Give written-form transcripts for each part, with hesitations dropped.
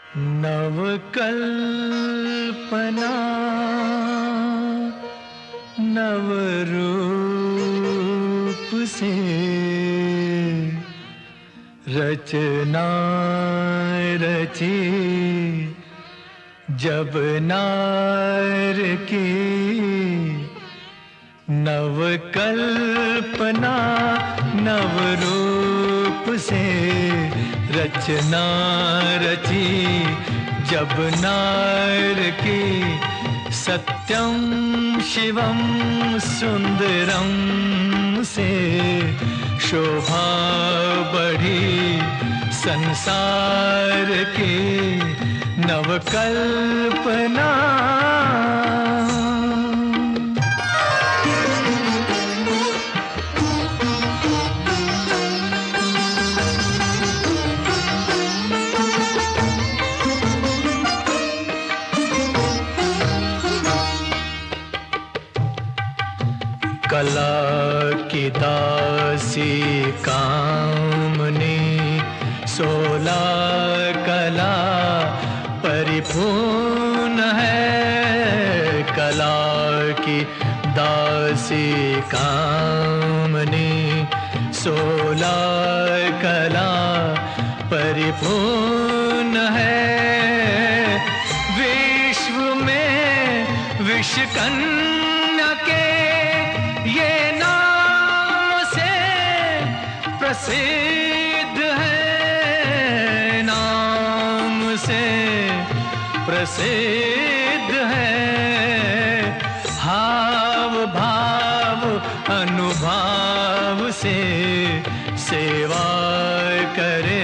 नवकल्पना नवरूप से रचना रची जब नार की। नवकल्पना नवरूप से रचना रची जब नार की। सत्यम शिवम सुंदरम से शोभा बढ़ी संसार की। नवकल्पना कला की दासी कामनी 16 कला परिपूर्ण है। कला की दासी कामनी 16 कला परिपूर्ण है। विश्व में विश्वकन्या के ये नाम से प्रसिद्ध है। नाम से प्रसिद्ध है। हाव भाव अनुभाव से सेवा करे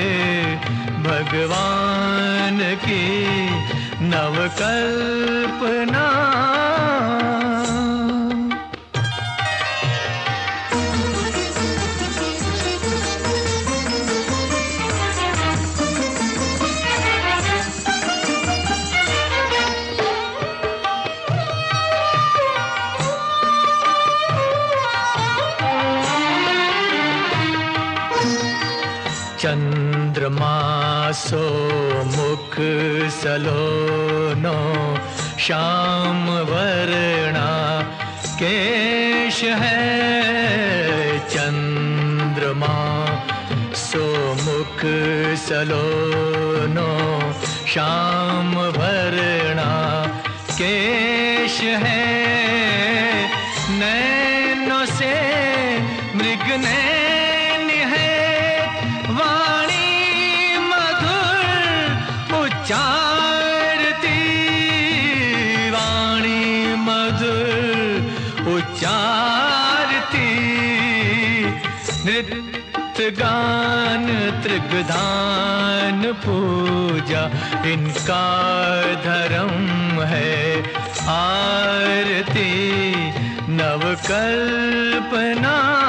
भगवान की। नवकल्पना चंद्रमा सो मुख सलोनो श्याम वर्णा केश है। चंद्रमा सो मुख सलोनो श्याम वर्णा केश है। नैनों से मृग नैन है। वाणी मधुर उच्चारती। वाणी मधुर उच्चारती। नृत्य गान त्रिगधान पूजा इनका धर्म है। आरती नवकल्पना